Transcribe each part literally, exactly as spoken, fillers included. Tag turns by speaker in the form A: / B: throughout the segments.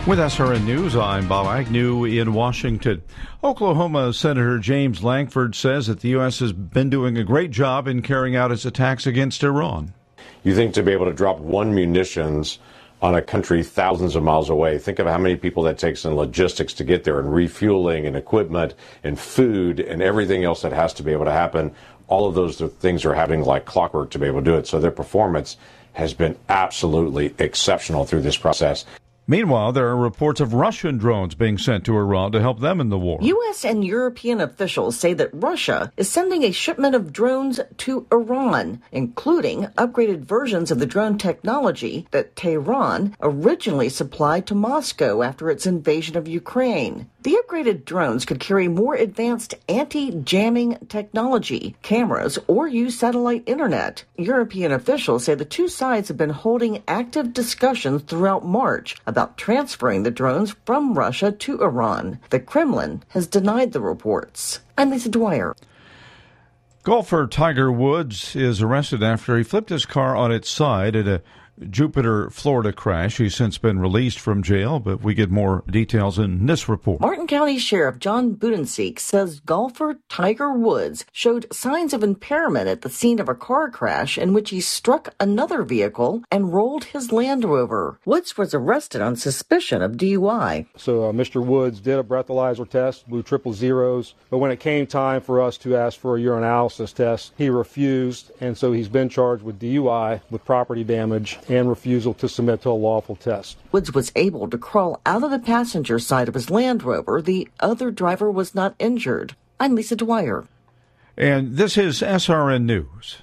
A: With S R N News, I'm Bob Agnew in Washington. Oklahoma Senator James Lankford says that the U S has been doing a great job in carrying out its attacks against Iran.
B: You think to be able to drop one munitions on a country thousands of miles away, think of how many people that takes in logistics to get there, and refueling and equipment and food and everything else that has to be able to happen. All of those things are happening like clockwork to be able to do it. So their performance has been absolutely exceptional through this process.
A: Meanwhile, there are reports of Russian drones being sent to Iran to help them in the war.
C: U S and European officials say that Russia is sending a shipment of drones to Iran, including upgraded versions of the drone technology that Tehran originally supplied to Moscow after its invasion of Ukraine. The upgraded drones could carry more advanced anti-jamming technology, cameras, or use satellite internet. European officials say the two sides have been holding active discussions throughout March about transferring the drones from Russia to Iran. The Kremlin has denied the reports. I'm Lisa Dwyer.
A: Golfer Tiger Woods is arrested after he flipped his car on its side at a Jupiter, Florida crash. He's since been released from jail, but we get more details in this report.
C: Martin County Sheriff John Budenseek says golfer Tiger Woods showed signs of impairment at the scene of a car crash in which he struck another vehicle and rolled his Land Rover. Woods was arrested on suspicion of D U I.
D: So uh, Mister Woods did a breathalyzer test, blew triple zeros, but when it came time for us to ask for a urinalysis test, he refused, and so he's been charged with D U I, with property damage, and refusal to submit to a lawful test.
C: Woods was able to crawl out of the passenger side of his Land Rover. The other driver was not injured. I'm Lisa Dwyer.
A: And this is S R N News.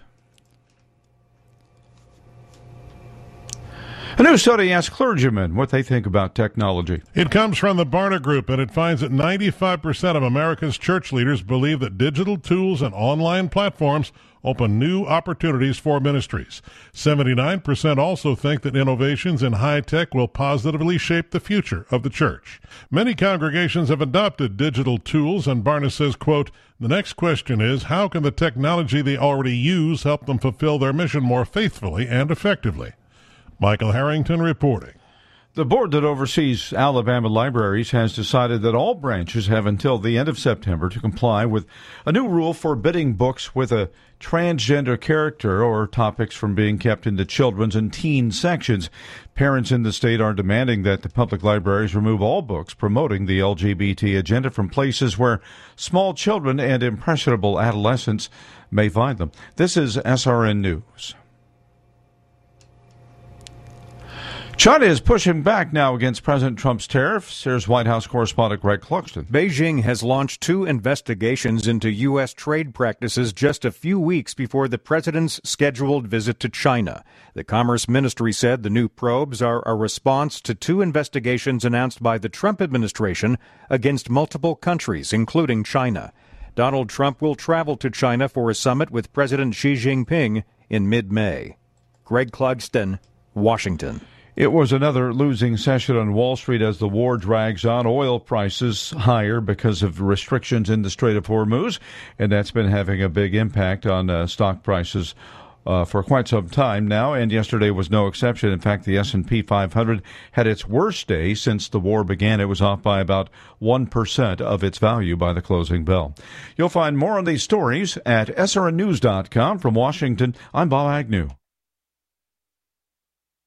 A: A new study asks clergymen what they think about technology.
E: It comes from the Barna Group, and it finds that ninety-five percent of America's church leaders believe that digital tools and online platforms open new opportunities for ministries. seventy-nine percent also think that innovations in high tech will positively shape the future of the church. Many congregations have adopted digital tools, and Barna says, quote, "The next question is, how can the technology they already use help them fulfill their mission more faithfully and effectively?" Michael Harrington reporting.
A: The board that oversees Alabama libraries has decided that all branches have until the end of September to comply with a new rule forbidding books with a transgender character or topics from being kept in the children's and teen sections. Parents in the state are demanding that the public libraries remove all books promoting the L G B T agenda from places where small children and impressionable adolescents may find them. This is S R N News. China is pushing back now against President Trump's tariffs. Here's White House correspondent Greg Clugston.
F: Beijing has launched two investigations into U S trade practices just a few weeks before the president's scheduled visit to China. The Commerce Ministry said the new probes are a response to two investigations announced by the Trump administration against multiple countries, including China. Donald Trump will travel to China for a summit with President Xi Jinping in mid-May. Greg Clugston, Washington.
A: It was another losing session on Wall Street as the war drags on. Oil prices higher because of restrictions in the Strait of Hormuz, and that's been having a big impact on uh, stock prices uh, for quite some time now, and yesterday was no exception. In fact, the S and P five hundred had its worst day since the war began. It was off by about one percent of its value by the closing bell. You'll find more on these stories at S R N news dot com. From Washington, I'm Bob Agnew.